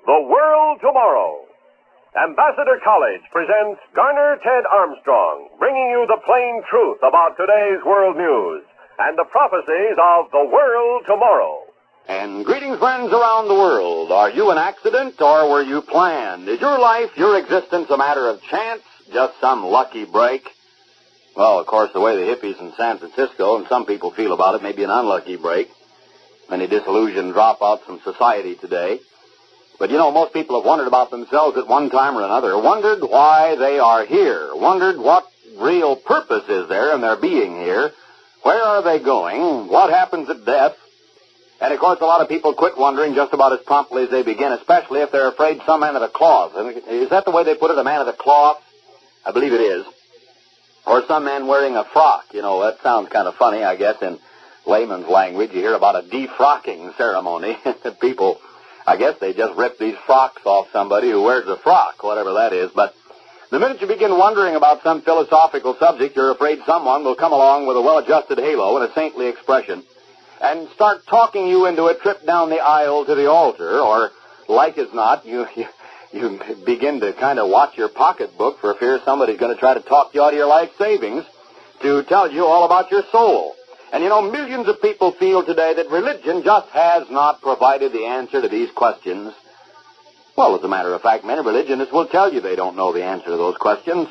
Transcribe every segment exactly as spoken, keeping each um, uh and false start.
The World Tomorrow. Ambassador College presents Garner Ted Armstrong, bringing you the plain truth about today's world news and the prophecies of the world tomorrow. And greetings, friends around the world. Are you an accident or were you planned? Is your life, your existence, a matter of chance? Just some lucky break? Well, of course, the way the hippies in San Francisco and some people feel about it may be an unlucky break. Many disillusioned dropouts from society today. But, you know, most people have wondered about themselves at one time or another, wondered why they are here, wondered what real purpose is there in their being here, where are they going, what happens at death. And, of course, a lot of people quit wondering just about as promptly as they begin, especially if they're afraid some man of the cloth. Is that the way they put it, a man of the cloth? I believe it is. Or some man wearing a frock. You know, that sounds kind of funny, I guess, in layman's language. You hear about a defrocking ceremony. People, I guess they just rip these frocks off somebody who wears a frock, whatever that is. But the minute you begin wondering about some philosophical subject, you're afraid someone will come along with a well-adjusted halo and a saintly expression and start talking you into a trip down the aisle to the altar, or, like as not, you, you, you begin to kind of watch your pocketbook for fear somebody's going to try to talk you out of your life savings to tell you all about your soul. And, you know, millions of people feel today that religion just has not provided the answer to these questions. Well, as a matter of fact, many religionists will tell you they don't know the answer to those questions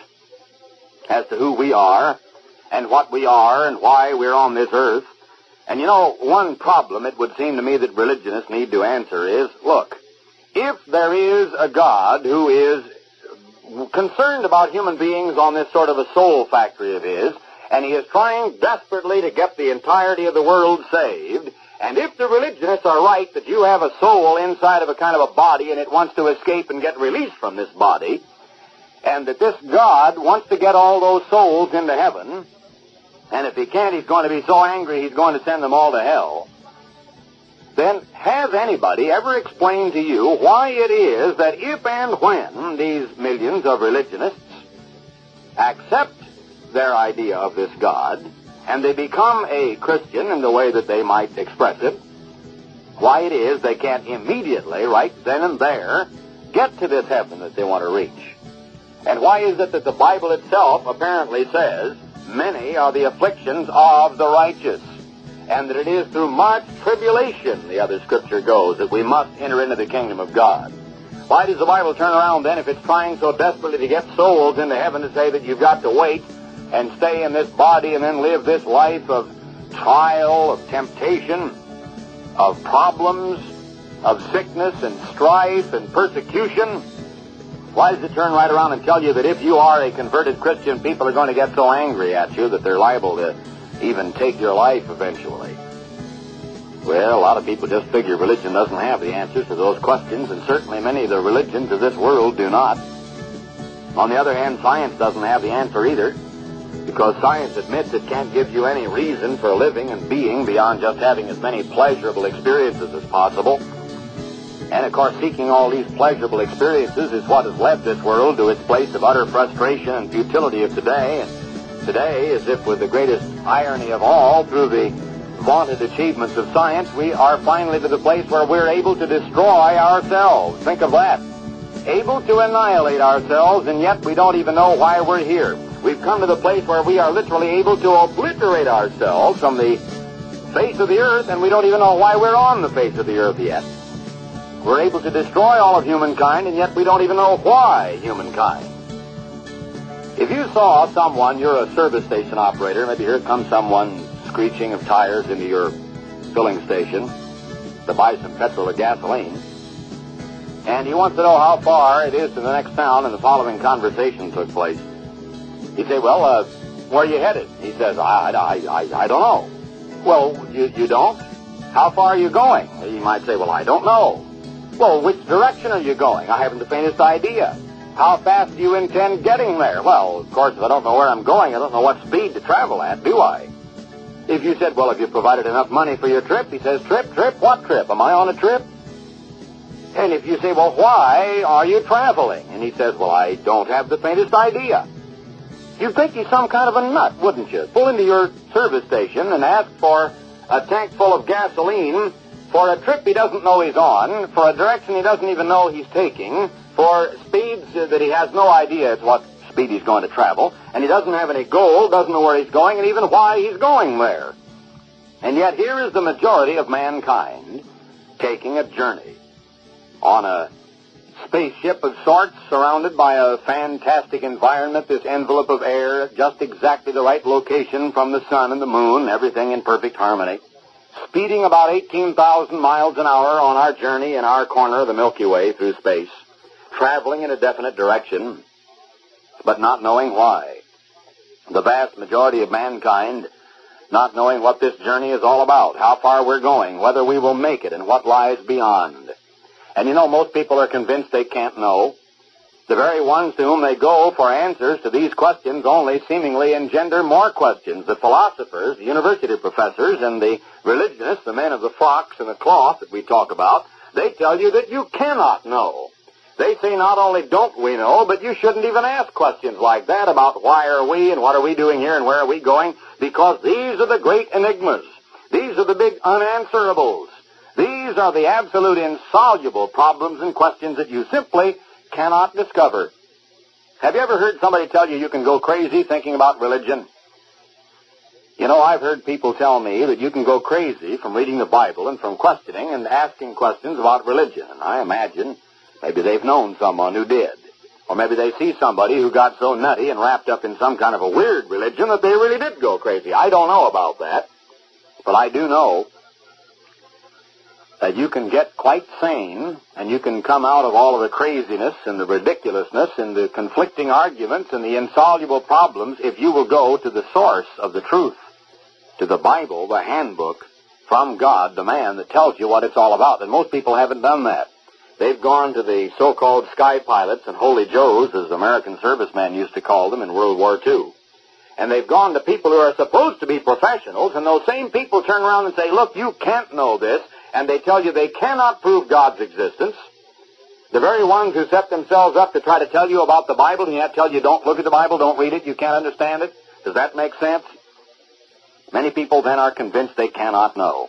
as to who we are and what we are and why we're on this earth. And, you know, one problem it would seem to me that religionists need to answer is, look, if there is a God who is concerned about human beings on this sort of a soul factory of his, and he is trying desperately to get the entirety of the world saved, and if the religionists are right that you have a soul inside of a kind of a body and it wants to escape and get released from this body, and that this God wants to get all those souls into heaven, and if he can't, he's going to be so angry he's going to send them all to hell, then has anybody ever explained to you why it is that if and when these millions of religionists accept their idea of this God, and they become a Christian in the way that they might express it, why it is they can't immediately, right then and there, get to this heaven that they want to reach? And why is it that the Bible itself apparently says many are the afflictions of the righteous, and that it is through much tribulation, the other scripture goes, that we must enter into the kingdom of God? Why does the Bible turn around then, if it's trying so desperately to get souls into heaven, to say that you've got to wait and stay in this body and then live this life of trial, of temptation, of problems, of sickness and strife and persecution? Why does it turn right around and tell you that if you are a converted Christian, people are going to get so angry at you that they're liable to even take your life eventually? Well, a lot of people just figure religion doesn't have the answers to those questions, and certainly many of the religions of this world do not. On the other hand, science doesn't have the answer either, because science admits it can't give you any reason for living and being beyond just having as many pleasurable experiences as possible. And, of course, seeking all these pleasurable experiences is what has led this world to its place of utter frustration and futility of today. And today, as if with the greatest irony of all, through the vaunted achievements of science, we are finally to the place where we're able to destroy ourselves. Think of that. Able to annihilate ourselves, and yet we don't even know why we're here. We've come to the place where we are literally able to obliterate ourselves from the face of the earth, and we don't even know why we're on the face of the earth yet. We're able to destroy all of humankind, and yet we don't even know why humankind. If you saw someone, you're a service station operator, maybe here comes someone screeching of tires into your filling station to buy some petrol or gasoline, and he wants to know how far it is to the next town, and the following conversation took place. He'd say, well, uh, where are you headed? He says, I, I, I, I don't know. Well, you, you don't? How far are you going? He might say, well, I don't know. Well, which direction are you going? I haven't the faintest idea. How fast do you intend getting there? Well, of course, if I don't know where I'm going, I don't know what speed to travel at, do I? If you said, well, have you provided enough money for your trip? He says, trip, trip, what trip? Am I on a trip? And if you say, well, why are you traveling? And he says, well, I don't have the faintest idea. You'd think he's some kind of a nut, wouldn't you? Pull into your service station and ask for a tank full of gasoline for a trip he doesn't know he's on, for a direction he doesn't even know he's taking, for speeds that he has no idea at what speed he's going to travel, and he doesn't have any goal, doesn't know where he's going, and even why he's going there. And yet here is the majority of mankind taking a journey on a spaceship of sorts, surrounded by a fantastic environment, this envelope of air, just exactly the right location from the sun and the moon, everything in perfect harmony, speeding about eighteen thousand miles an hour on our journey in our corner of the Milky Way through space, traveling in a definite direction, but not knowing why. The vast majority of mankind not knowing what this journey is all about, how far we're going, whether we will make it, and what lies beyond. And you know, most people are convinced they can't know. The very ones to whom they go for answers to these questions only seemingly engender more questions. The philosophers, the university professors, and the religionists, the men of the frocks and the cloth that we talk about, they tell you that you cannot know. They say not only don't we know, but you shouldn't even ask questions like that about why are we and what are we doing here and where are we going, because these are the great enigmas. These are the big unanswerables. These are the absolute insoluble problems and questions that you simply cannot discover. Have you ever heard somebody tell you you can go crazy thinking about religion? You know, I've heard people tell me that you can go crazy from reading the Bible and from questioning and asking questions about religion. And I imagine maybe they've known someone who did. Or maybe they see somebody who got so nutty and wrapped up in some kind of a weird religion that they really did go crazy. I don't know about that. But I do know that you can get quite sane and you can come out of all of the craziness and the ridiculousness and the conflicting arguments and the insoluble problems if you will go to the source of the truth, to the Bible, the handbook from God, the man that tells you what it's all about. And most people haven't done that. They've gone to the so-called sky pilots and holy joes, as American servicemen used to call them in World War Two. And they've gone to people who are supposed to be professionals, and those same people turn around and say, look, you can't know this, and they tell you they cannot prove God's existence. The very ones who set themselves up to try to tell you about the Bible, and yet tell you don't look at the Bible, don't read it, you can't understand it. Does that make sense? Many people then are convinced they cannot know.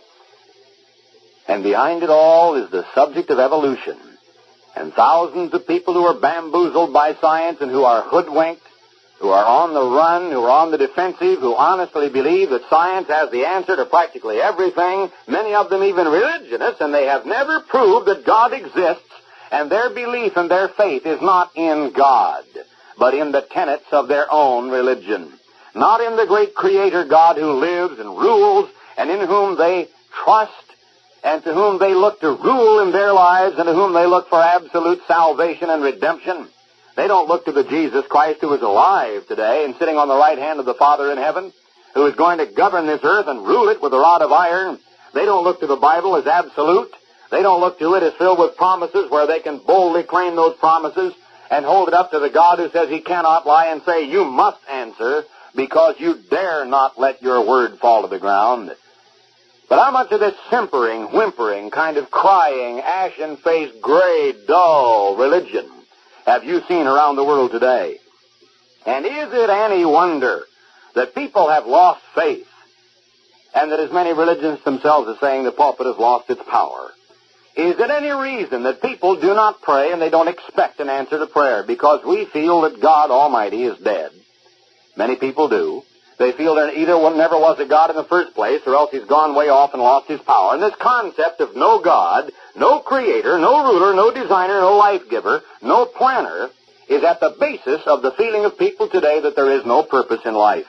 And behind it all is the subject of evolution. And thousands of people who are bamboozled by science and who are hoodwinked, who are on the run, who are on the defensive, who honestly believe that science has the answer to practically everything, many of them even religionists, and they have never proved that God exists, and their belief and their faith is not in God, but in the tenets of their own religion. Not in the great Creator God who lives and rules, and in whom they trust, and to whom they look to rule in their lives, and to whom they look for absolute salvation and redemption. They don't look to the Jesus Christ who is alive today and sitting on the right hand of the Father in heaven, who is going to govern this earth and rule it with a rod of iron. They don't look to the Bible as absolute. They don't look to it as filled with promises where they can boldly claim those promises and hold it up to the God who says he cannot lie and say, you must answer because you dare not let your word fall to the ground. But how much of this simpering, whimpering, kind of crying, ashen-faced, gray, dull religion have you seen around the world today? And is it any wonder that people have lost faith, and that as many religions themselves are saying the pulpit has lost its power? Is it any reason that people do not pray and they don't expect an answer to prayer because we feel that God Almighty is dead? Many people do. They feel there either one never was a God in the first place, or else he's gone way off and lost his power. And this concept of no God, no creator, no ruler, no designer, no life giver, no planner, is at the basis of the feeling of people today that there is no purpose in life.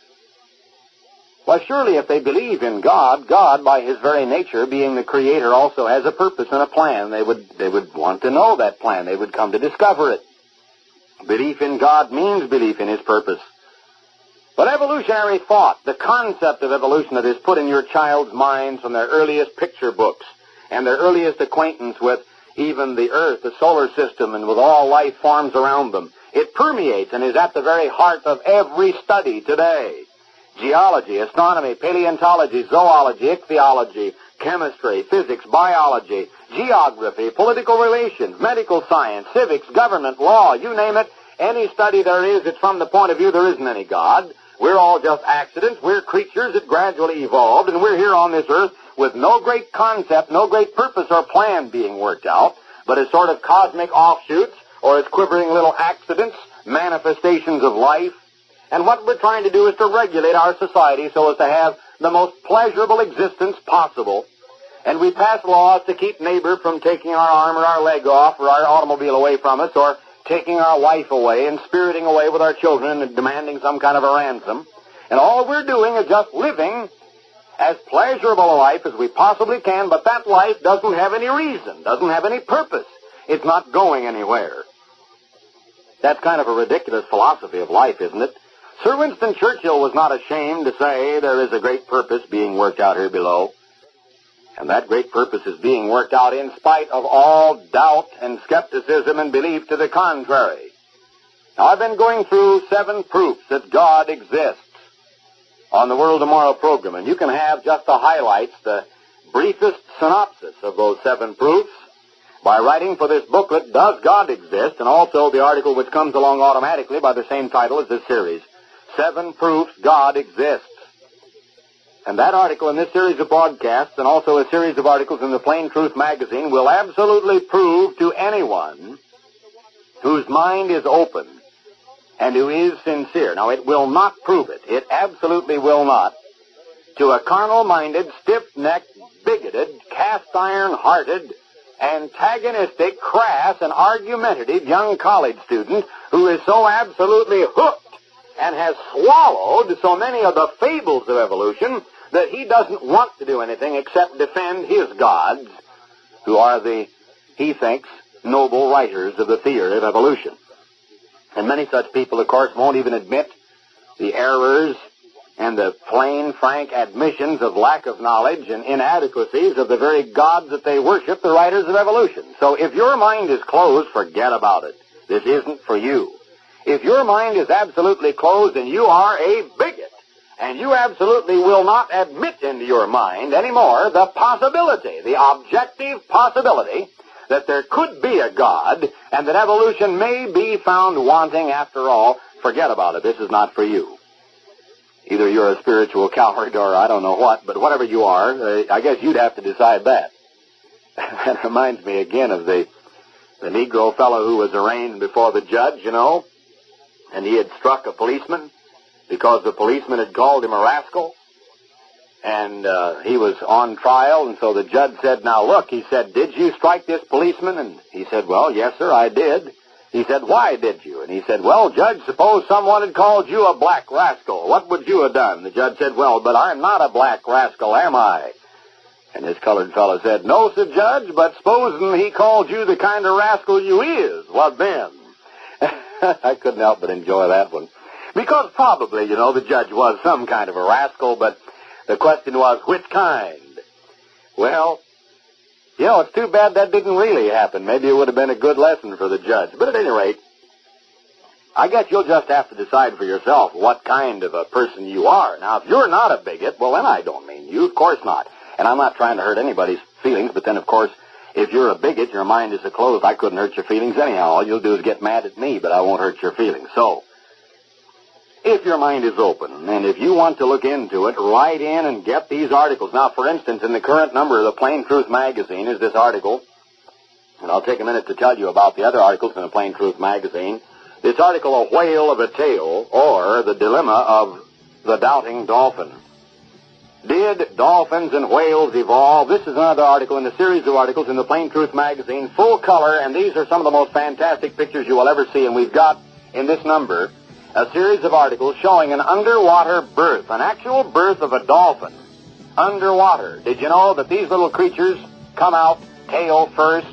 Well, surely if they believe in God, God, by his very nature, being the creator, also has a purpose and a plan. They would, they would want to know that plan. They would come to discover it. Belief in God means belief in his purpose. But evolutionary thought, the concept of evolution that is put in your child's minds from their earliest picture books and their earliest acquaintance with even the earth, the solar system, and with all life forms around them, it permeates and is at the very heart of every study today. Geology, astronomy, paleontology, zoology, ichthyology, chemistry, physics, biology, geography, political relations, medical science, civics, government, law, you name it. Any study there is, it's from the point of view there isn't any God. We're all just accidents. We're creatures that gradually evolved, and we're here on this earth with no great concept, no great purpose or plan being worked out, but as sort of cosmic offshoots or as quivering little accidents, manifestations of life. And what we're trying to do is to regulate our society so as to have the most pleasurable existence possible. And we pass laws to keep neighbor from taking our arm or our leg off or our automobile away from us, or taking our wife away and spiriting away with our children and demanding some kind of a ransom. And all we're doing is just living as pleasurable a life as we possibly can, but that life doesn't have any reason, doesn't have any purpose. It's not going anywhere. That's kind of a ridiculous philosophy of life, isn't it? Sir Winston Churchill was not ashamed to say there is a great purpose being worked out here below. And that great purpose is being worked out in spite of all doubt and skepticism and belief to the contrary. Now, I've been going through seven proofs that God exists on the World Tomorrow program, and you can have just the highlights, the briefest synopsis of those seven proofs by writing for this booklet, Does God Exist? And also the article which comes along automatically by the same title as this series, Seven Proofs God Exists. And that article in this series of broadcasts, and also a series of articles in the Plain Truth magazine, will absolutely prove to anyone whose mind is open and who is sincere. Now, it will not prove it. It absolutely will not. To a carnal-minded, stiff-necked, bigoted, cast-iron-hearted, antagonistic, crass, and argumentative young college student who is so absolutely hooked and has swallowed so many of the fables of evolution that he doesn't want to do anything except defend his gods, who are the, he thinks, noble writers of the theory of evolution. And many such people, of course, won't even admit the errors and the plain, frank admissions of lack of knowledge and inadequacies of the very gods that they worship, the writers of evolution. So if your mind is closed, forget about it. This isn't for you. If your mind is absolutely closed, then you are a bigot. And you absolutely will not admit into your mind anymore the possibility, the objective possibility, that there could be a God and that evolution may be found wanting after all. Forget about it. This is not for you. Either you're a spiritual coward or I don't know what, but whatever you are, uh, I guess you'd have to decide that. That reminds me again of the, the Negro fellow who was arraigned before the judge, you know, and he had struck a policeman because the policeman had called him a rascal, and uh, he was on trial, and so the judge said, now look, he said, did you strike this policeman? And he said, well, yes, sir, I did. He said, why did you? And he said, well, Judge, suppose someone had called you a black rascal. What would you have done? The judge said, well, but I'm not a black rascal, am I? And this colored fellow said, no, sir, Judge, but supposing he called you the kind of rascal you is, what then? I couldn't help but enjoy that one. Because probably, you know, the judge was some kind of a rascal, but the question was, which kind? Well, you know, it's too bad that didn't really happen. Maybe it would have been a good lesson for the judge. But at any rate, I guess you'll just have to decide for yourself what kind of a person you are. Now, if you're not a bigot, well, then I don't mean you. Of course not. And I'm not trying to hurt anybody's feelings, but then, of course, if you're a bigot, your mind is closed. I couldn't hurt your feelings anyhow. All you'll do is get mad at me, but I won't hurt your feelings. So, if your mind is open, and if you want to look into it, write in and get these articles. Now, for instance, in the current number of the Plain Truth magazine is this article, and I'll take a minute to tell you about the other articles in the Plain Truth magazine. This article, A Whale of a Tale, or The Dilemma of the Doubting Dolphin. Did dolphins and whales evolve? This is another article in the series of articles in the Plain Truth magazine, full color, and these are some of the most fantastic pictures you will ever see, and we've got in this number a series of articles showing an underwater birth, an actual birth of a dolphin underwater. Did you know that these little creatures come out tail first?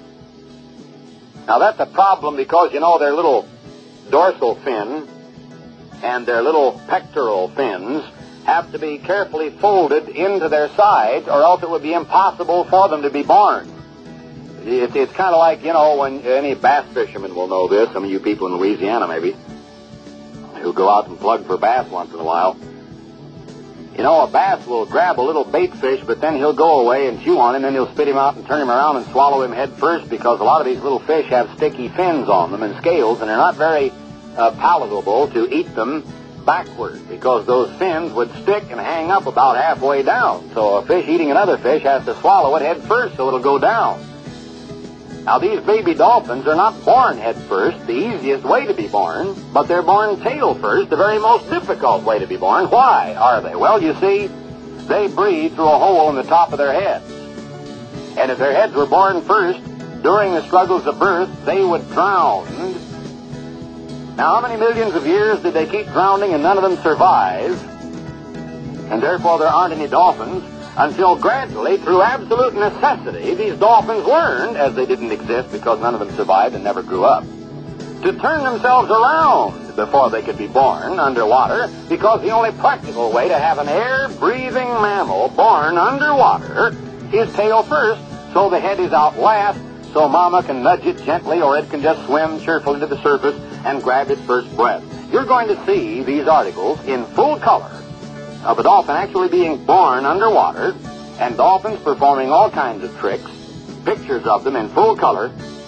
Now, that's a problem because, you know, their little dorsal fin and their little pectoral fins have to be carefully folded into their sides, or else it would be impossible for them to be born. It, it's kind of like, you know, when any bass fishermen will know this, some of you people in Louisiana maybe, who go out and plug for bass once in a while. You know, a bass will grab a little bait fish, but then he'll go away and chew on him, and then he'll spit him out and turn him around and swallow him head first, because a lot of these little fish have sticky fins on them and scales, and they're not very uh, palatable to eat them backward because those fins would stick and hang up about halfway down. So a fish eating another fish has to swallow it head first so it'll go down. Now, these baby dolphins are not born head first, the easiest way to be born, but they're born tail first, the very most difficult way to be born. Why are they? Well, you see, they breathe through a hole in the top of their heads. And if their heads were born first, during the struggles of birth, they would drown. Now, how many millions of years did they keep drowning and none of them survive? And therefore there aren't any dolphins until gradually, through absolute necessity, these dolphins learned, as they didn't exist because none of them survived and never grew up, to turn themselves around before they could be born underwater, because the only practical way to have an air-breathing mammal born underwater is tail first, so the head is out last, so Mama can nudge it gently, or it can just swim cheerfully to the surface and grab its first breath. You're going to see these articles in full color of a dolphin actually being born underwater, and dolphins performing all kinds of tricks, pictures of them in full color,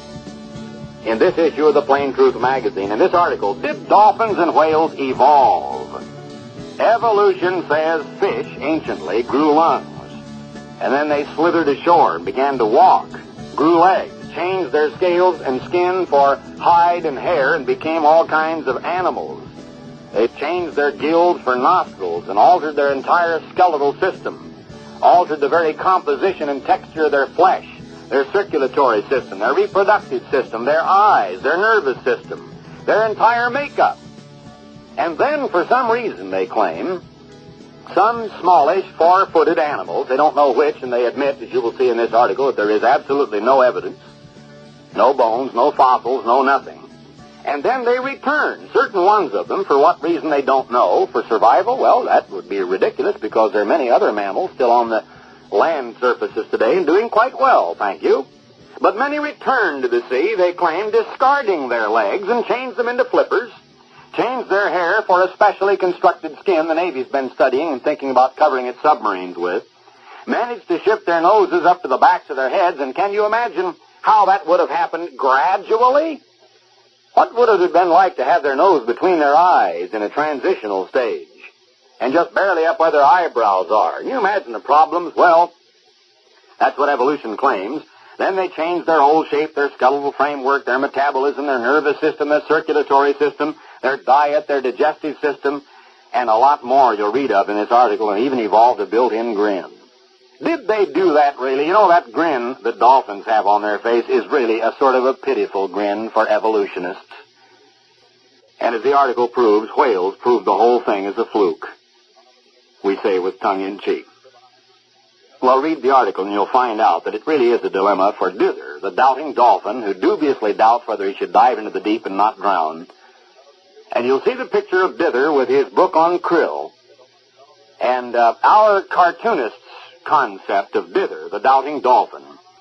in this issue of the Plain Truth magazine. In this article, did dolphins and whales evolve? Evolution says fish anciently grew lungs, and then they slithered ashore and began to walk, grew legs, changed their scales and skin for hide and hair, and became all kinds of animals. They changed their gills for nostrils and altered their entire skeletal system, altered the very composition and texture of their flesh, their circulatory system, their reproductive system, their eyes, their nervous system, their entire makeup. And then, for some reason, they claim, some smallish, four-footed animals, they don't know which, and they admit, as you will see in this article, that there is absolutely no evidence, no bones, no fossils, no nothing. And then they return, certain ones of them, for what reason they don't know. For survival, well, that would be ridiculous because there are many other mammals still on the land surfaces today and doing quite well, thank you. But many return to the sea, they claim, discarding their legs and change them into flippers, change their hair for a specially constructed skin the Navy's been studying and thinking about covering its submarines with, managed to shift their noses up to the backs of their heads, and can you imagine how that would have happened gradually? What would it have been like to have their nose between their eyes in a transitional stage and just barely up where their eyebrows are? Can you imagine the problems? Well, that's what evolution claims. Then they change their whole shape, their skeletal framework, their metabolism, their nervous system, their circulatory system, their diet, their digestive system, and a lot more you'll read of in this article, and even evolved a built-in grin. Did they do that, really? You know, that grin that dolphins have on their face is really a sort of a pitiful grin for evolutionists. And as the article proves, whales proved the whole thing as a fluke. We say with tongue-in-cheek. Well, read the article and you'll find out that it really is a dilemma for Dither, the doubting dolphin who dubiously doubts whether he should dive into the deep and not drown. And you'll see the picture of Dither with his book on krill. And uh, our cartoonist's concept of Dither, the doubting dolphin,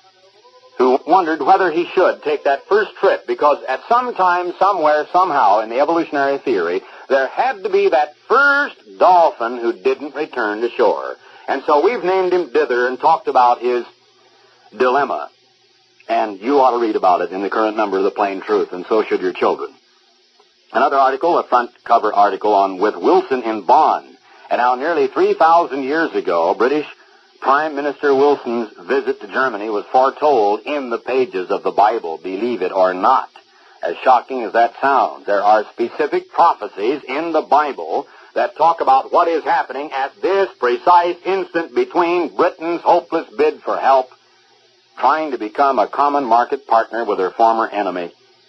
who wondered whether he should take that first trip, because at some time, somewhere, somehow, in the evolutionary theory, there had to be that first dolphin who didn't return to shore. And so we've named him Dither and talked about his dilemma. And you ought to read about it in the current number of the Plain Truth, and so should your children. Another article, a front cover article on With Wilson in Bonn, and how nearly three thousand years ago, British Prime Minister Wilson's visit to Germany was foretold in the pages of the Bible, believe it or not. As shocking as that sounds, there are specific prophecies in the Bible that talk about what is happening at this precise instant between Britain's hopeless bid for help, trying to become a common market partner with her former enemy.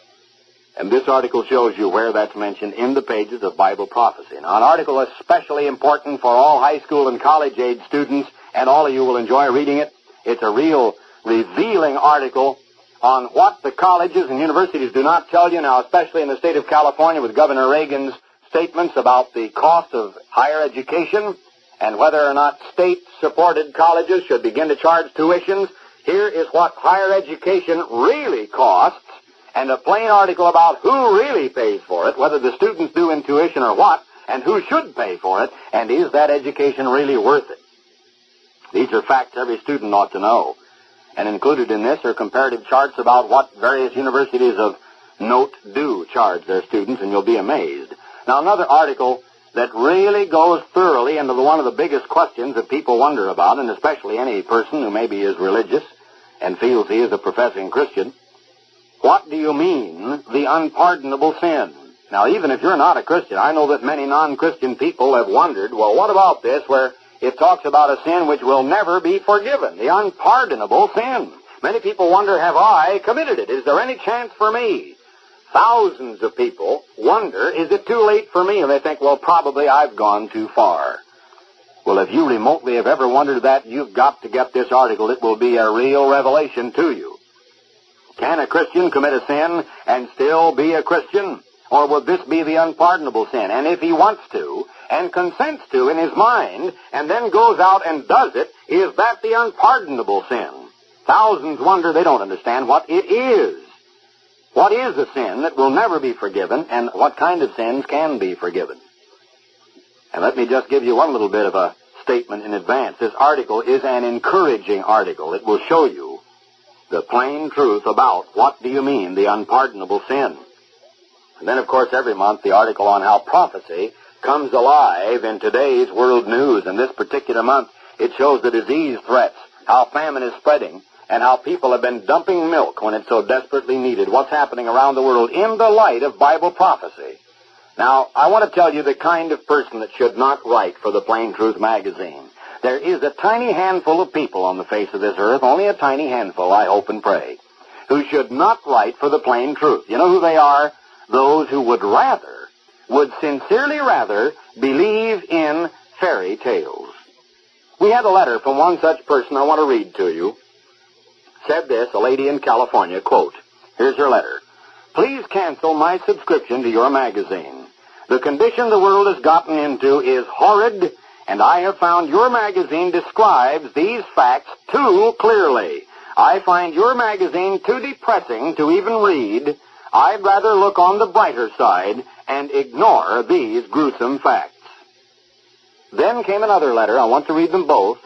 And this article shows you where that's mentioned in the pages of Bible prophecy. Now, an article especially important for all high school and college-age students, and all of you will enjoy reading it. It's a real revealing article on what the colleges and universities do not tell you now, especially in the state of California with Governor Reagan's statements about the cost of higher education and whether or not state-supported colleges should begin to charge tuitions. Here is what higher education really costs, and a plain article about who really pays for it, whether the students do in tuition or what, and who should pay for it, and is that education really worth it? These are facts every student ought to know. And included in this are comparative charts about what various universities of note do charge their students, and you'll be amazed. Now, another article that really goes thoroughly into the, one of the biggest questions that people wonder about, and especially any person who maybe is religious and feels he is a professing Christian. What do you mean, the unpardonable sin? Now, even if you're not a Christian, I know that many non-Christian people have wondered, well, what about this where it talks about a sin which will never be forgiven, the unpardonable sin? Many people wonder, have I committed it? Is there any chance for me? Thousands of people wonder, is it too late for me? And they think, well, probably I've gone too far. Well, if you remotely have ever wondered that, you've got to get this article. It will be a real revelation to you. Can a Christian commit a sin and still be a Christian? Or would this be the unpardonable sin? And if he wants to, and consents to in his mind, and then goes out and does it, is that the unpardonable sin? Thousands wonder, they don't understand what it is. What is a sin that will never be forgiven, and what kind of sins can be forgiven? And let me just give you one little bit of a statement in advance. This article is an encouraging article. It will show you the plain truth about what do you mean, the unpardonable sin. And then, of course, every month, the article on how prophecy comes alive in today's world news. And this particular month, it shows the disease threats, how famine is spreading, and how people have been dumping milk when it's so desperately needed. What's happening around the world in the light of Bible prophecy. Now, I want to tell you the kind of person that should not write for the Plain Truth magazine. There is a tiny handful of people on the face of this earth, only a tiny handful, I hope and pray, who should not write for the Plain Truth. You know who they are? Those who would rather, would sincerely rather, believe in fairy tales. We had a letter from one such person I want to read to you. Said this, a lady in California, quote, here's her letter. Please cancel my subscription to your magazine. The condition the world has gotten into is horrid, and I have found your magazine describes these facts too clearly. I find your magazine too depressing to even read. I'd rather look on the brighter side and ignore these gruesome facts. Then came another letter. I want to read them both.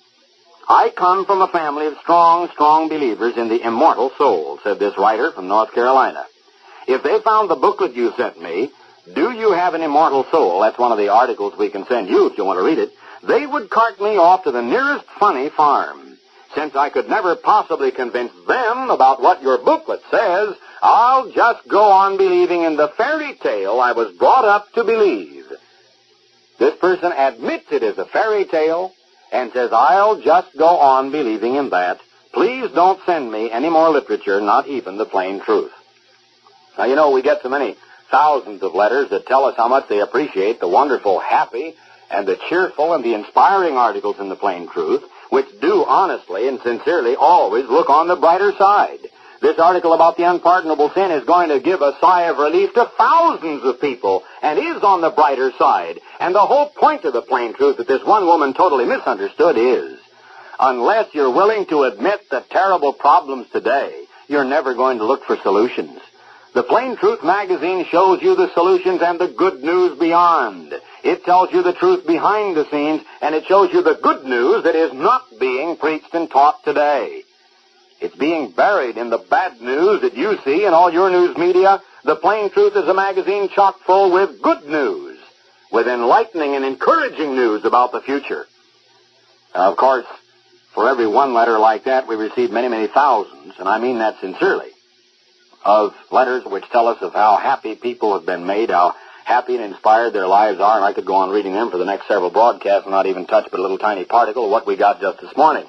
I come from a family of strong, strong believers in the immortal soul, said this writer from North Carolina. If they found the booklet you sent me, Do You Have an Immortal Soul? That's one of the articles we can send you if you want to read it. They would cart me off to the nearest funny farm. Since I could never possibly convince them about what your booklet says, I'll just go on believing in the fairy tale I was brought up to believe. This person admits it is a fairy tale and says, I'll just go on believing in that. Please don't send me any more literature, not even the plain truth. Now, you know, we get so many thousands of letters that tell us how much they appreciate the wonderful, happy, and the cheerful and the inspiring articles in the plain truth, which do honestly and sincerely always look on the brighter side. This article about the unpardonable sin is going to give a sigh of relief to thousands of people and is on the brighter side. And the whole point of the plain truth that this one woman totally misunderstood is, unless you're willing to admit the terrible problems today, you're never going to look for solutions. The Plain Truth magazine shows you the solutions and the good news beyond. It tells you the truth behind the scenes, and it shows you the good news that is not being preached and taught today. It's being buried in the bad news that you see in all your news media. The Plain Truth is a magazine chock full with good news, with enlightening and encouraging news about the future. Now, of course, for every one letter like that, we receive many, many thousands, and I mean that sincerely, of letters which tell us of how happy people have been made, how happy and inspired their lives are, and I could go on reading them for the next several broadcasts and not even touch but a little tiny particle of what we got just this morning.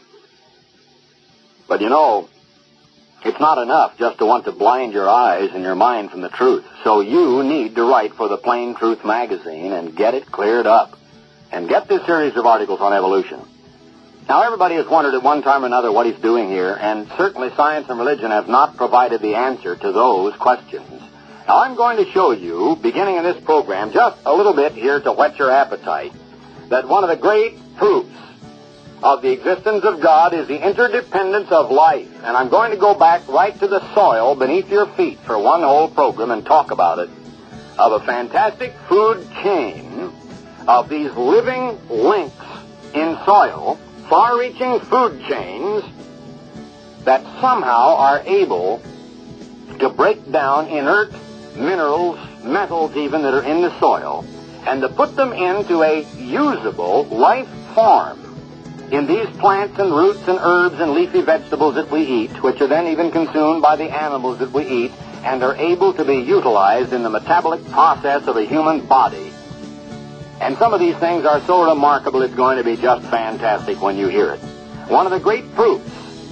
But you know, it's not enough just to want to blind your eyes and your mind from the truth. So you need to write for the Plain Truth magazine and get it cleared up. And get this series of articles on evolution. Now, everybody has wondered at one time or another what he's doing here, and certainly science and religion have not provided the answer to those questions. Now, I'm going to show you, beginning in this program, just a little bit here to whet your appetite, that one of the great proofs of the existence of God is the interdependence of life. And I'm going to go back right to the soil beneath your feet for one whole program and talk about it, of a fantastic food chain of these living links in soil, far-reaching food chains that somehow are able to break down inert minerals, metals even, that are in the soil, and to put them into a usable life form in these plants and roots and herbs and leafy vegetables that we eat, which are then even consumed by the animals that we eat and are able to be utilized in the metabolic process of a human body. And some of these things are so remarkable it's going to be just fantastic when you hear it. One of the great proofs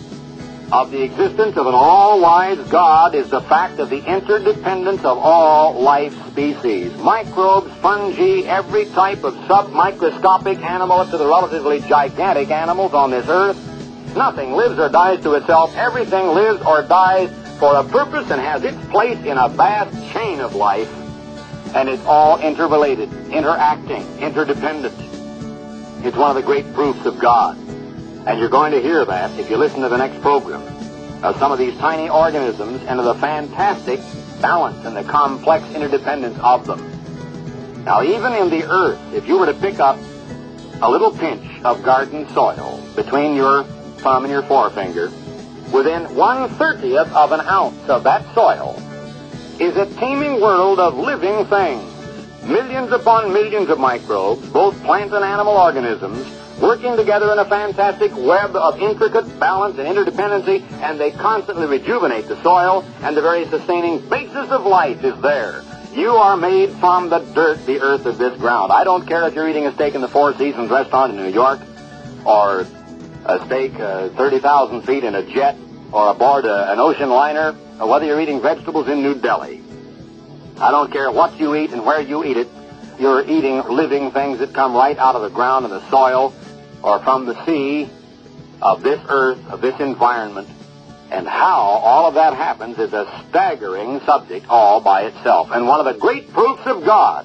of the existence of an all-wise God is the fact of the interdependence of all life species. Microbes, fungi, every type of sub-microscopic animal up to the relatively gigantic animals on this earth. Nothing lives or dies to itself. Everything lives or dies for a purpose and has its place in a vast chain of life. And it's all interrelated, interacting, interdependent. It's one of the great proofs of God. And you're going to hear that if you listen to the next program of some of these tiny organisms and of the fantastic balance and the complex interdependence of them. Now, even in the earth, if you were to pick up a little pinch of garden soil between your thumb and your forefinger, within one thirtieth of an ounce of that soil is a teeming world of living things. Millions upon millions of microbes, both plant and animal organisms, working together in a fantastic web of intricate balance and interdependency, and they constantly rejuvenate the soil, and the very sustaining basis of life is there. You are made from the dirt, the earth of this ground. I don't care if you're eating a steak in the Four Seasons restaurant in New York, or a steak uh, thirty thousand feet in a jet, or aboard a, an ocean liner, or whether you're eating vegetables in New Delhi. I don't care what you eat and where you eat it. You're eating living things that come right out of the ground and the soil, or from the sea of this earth, of this environment. And how all of that happens is a staggering subject all by itself, and one of the great proofs of God.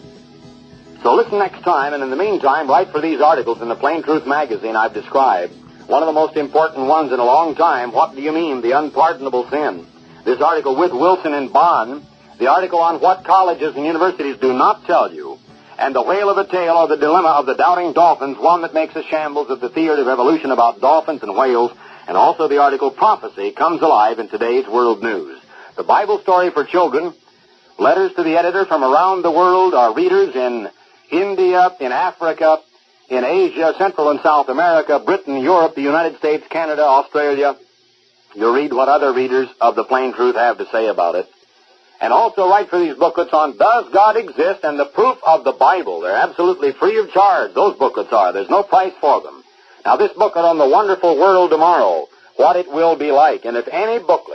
So listen next time, and in the meantime, write for these articles in the Plain Truth magazine I've described. One of the most important ones in a long time, What Do You Mean, the Unpardonable Sin? This article with Wilson and Bond, the article on what colleges and universities do not tell you, and the whale of a tale, or the dilemma of the doubting dolphins, one that makes a shambles of the theory of evolution about dolphins and whales, and also the article Prophecy Comes Alive in Today's World News. The Bible Story for Children, letters to the editor from around the world, our readers in India, in Africa, in Asia, Central and South America, Britain, Europe, the United States, Canada, Australia. You'll read what other readers of the Plain Truth have to say about it. And also write for these booklets on Does God Exist and the Proof of the Bible. They're absolutely free of charge, those booklets are. There's no price for them. Now, this booklet on the wonderful world tomorrow, what it will be like. And if any booklet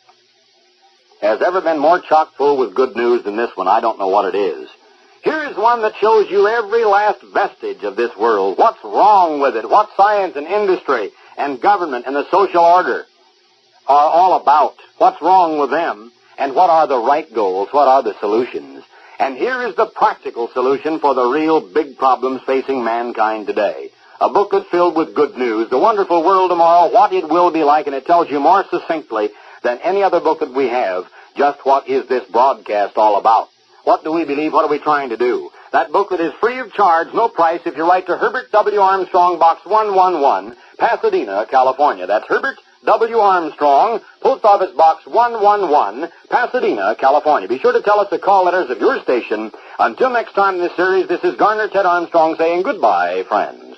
has ever been more chock full with good news than this one, I don't know what it is. Here is one that shows you every last vestige of this world, what's wrong with it, what science and industry and government and the social order are all about, what's wrong with them, and what are the right goals, what are the solutions. And here is the practical solution for the real big problems facing mankind today. A booklet filled with good news, The Wonderful World Tomorrow, What It Will Be Like, and it tells you more succinctly than any other booklet we have just what is this broadcast all about. What do we believe? What are we trying to do? That booklet is free of charge, no price, if you write to Herbert W. Armstrong, Box one one one, Pasadena, California. That's Herbert W. Armstrong, Post Office Box one one one, Pasadena, California. Be sure to tell us the call letters of your station. Until next time in this series, this is Garner Ted Armstrong saying goodbye, friends.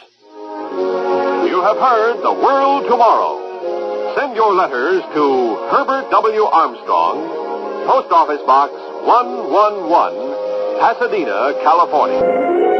You have heard The World Tomorrow. Send your letters to Herbert W. Armstrong, Post Office Box one one one, Pasadena, California.